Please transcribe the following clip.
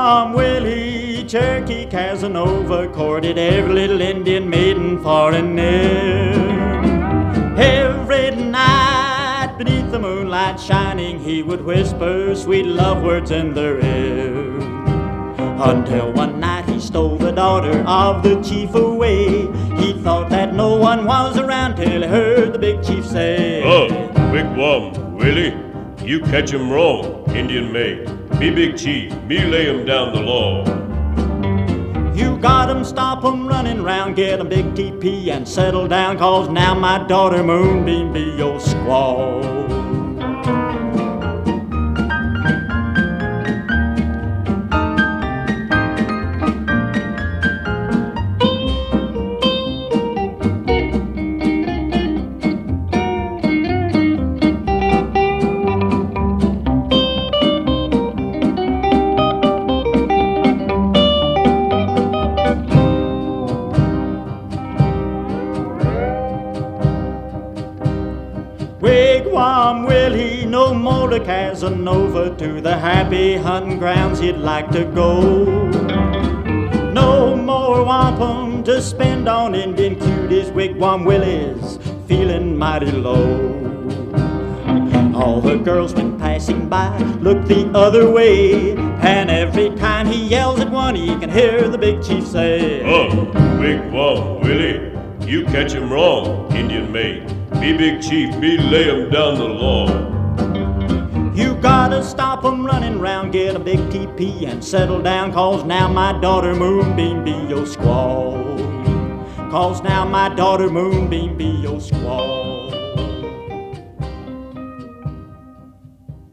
Wigwam Willie, Cherokee Casanova, courted every little Indian maiden for a near. Every night beneath the moonlight shining, he would whisper sweet love words in their ear. Until one night he stole the daughter of the chief away. He thought that no one was around till he heard the big chief say, Wigwam Willie, you catch him wrong, Indian maid. Me big chief, me lay him down the law. You got 'em, stop 'em running round, get 'em big TP and settle down, 'cause now my daughter Moonbeam be your squaw. Wigwam Willie, no more to Casanova, to the happy hunting grounds he'd like to go. No more wampum to spend on Indian cuties, Wigwam Willie's feeling mighty low. All the girls when passing by look the other way, and every time he yells at one he can hear the big chief say, Wigwam Willie, you catch him wrong, Indian maid. Me big chief, me lay him down the law. You gotta stop 'em running round, get a big TP and settle down, 'cause now my daughter Moonbeam be your squaw. 'Cause now my daughter Moonbeam be your squaw.